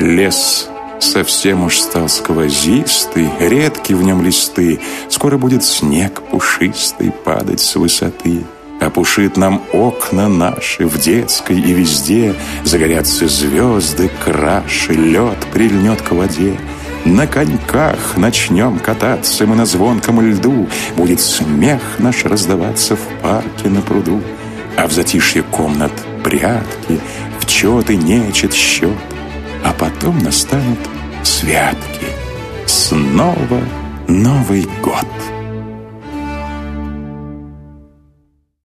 Лес совсем уж стал сквозистый, редки в нем листы. Скоро будет снег пушистый падать с высоты. Опушит нам окна наши в детской и везде. Загорятся звезды, краши, лед прильнет к воде. На коньках начнем кататься мы на звонком льду. Будет смех наш раздаваться в парке на пруду. А в затишье комнат прятки, в чёт и нечет счет. А потом настанут святки. Снова Новый год.